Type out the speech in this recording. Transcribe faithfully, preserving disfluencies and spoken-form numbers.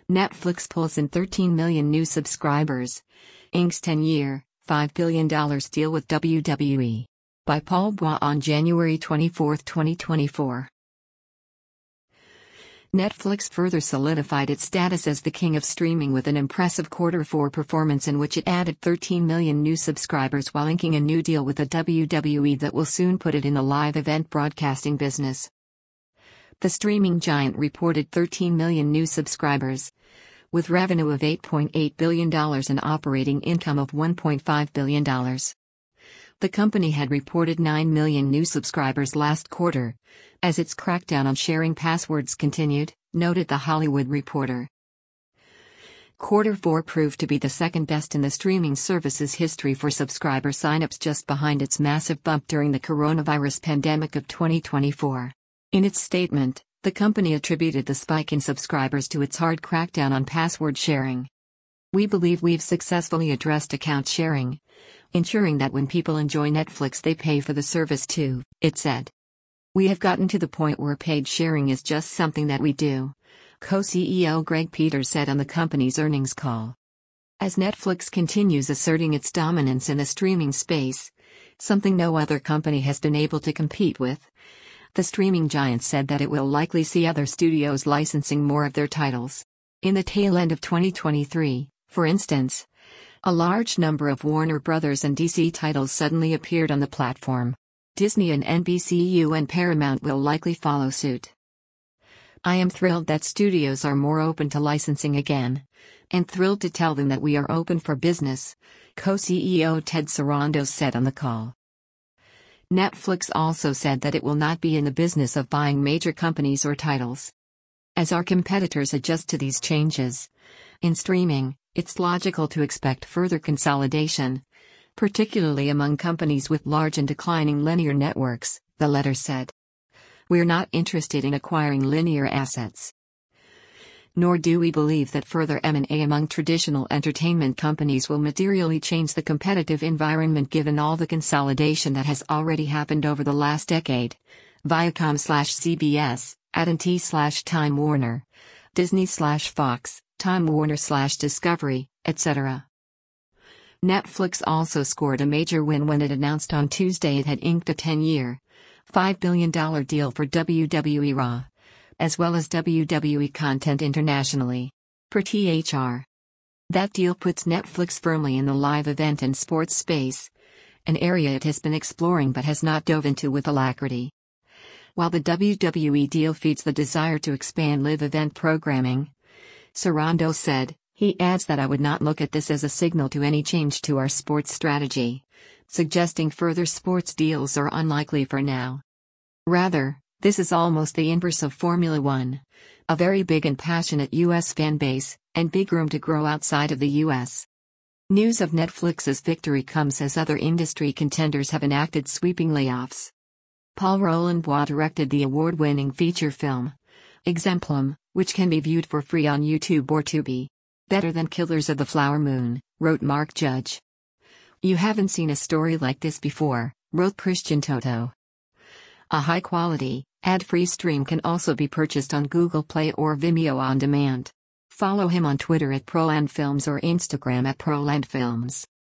Netflix pulls in thirteen million new subscribers. Inks ten-year, five billion dollars deal with W W E. By Paul Bois on January twenty-fourth, twenty twenty-four. Netflix further solidified its status as the king of streaming with an impressive quarter four performance in which it added thirteen million new subscribers while inking a new deal with the W W E that will soon put it in the live event broadcasting business. The streaming giant reported thirteen million new subscribers, with revenue of eight point eight billion dollars and operating income of one point five billion dollars. The company had reported nine million new subscribers last quarter, as its crackdown on sharing passwords continued, noted The Hollywood Reporter. Quarter four proved to be the second best in the streaming service's history for subscriber signups, just behind its massive bump during the coronavirus pandemic of twenty twenty-four. In its statement, the company attributed the spike in subscribers to its hard crackdown on password sharing. "We believe we've successfully addressed account sharing, ensuring that when people enjoy Netflix they pay for the service too," it said. "We have gotten to the point where paid sharing is just something that we do," co-C E O Greg Peters said on the company's earnings call. As Netflix continues asserting its dominance in the streaming space, something no other company has been able to compete with, the streaming giant said that it will likely see other studios licensing more of their titles. In the tail end of twenty twenty-three, for instance, a large number of Warner Brothers and D C titles suddenly appeared on the platform. Disney and N B C U and Paramount will likely follow suit. "I am thrilled that studios are more open to licensing again, and thrilled to tell them that we are open for business," co-C E O Ted Sarandos said on the call. Netflix also said that it will not be in the business of buying major companies or titles. "As our competitors adjust to these changes in streaming, it's logical to expect further consolidation, particularly among companies with large and declining linear networks," the letter said. "We're not interested in acquiring linear assets. Nor do we believe that further M and A among traditional entertainment companies will materially change the competitive environment given all the consolidation that has already happened over the last decade. Viacom slash C B S, A T and T slash Time Warner, Disney slash Fox, Time Warner slash Discovery, et cetera" Netflix also scored a major win when it announced on Tuesday it had inked a ten-year, five billion dollars deal for W W E Raw, as well as W W E content internationally. Per T H R. That deal puts Netflix firmly in the live event and sports space, an area it has been exploring but has not dove into with alacrity. While the W W E deal feeds the desire to expand live event programming, Sarandos said, he adds that "I would not look at this as a signal to any change to our sports strategy," suggesting further sports deals are unlikely for now. Rather, this is almost the inverse of Formula One, a very big and passionate U S fan base, and big room to grow outside of the U S. News of Netflix's victory comes as other industry contenders have enacted sweeping layoffs. Paul Roland-Bois directed the award-winning feature film, Exemplum, which can be viewed for free on YouTube or Tubi. "Better than Killers of the Flower Moon," wrote Mark Judge. "You haven't seen a story like this before," wrote Christian Toto. A high-quality, ad-free stream can also be purchased on Google Play or Vimeo on demand. Follow him on Twitter at ProlandFilms or Instagram at ProlandFilms.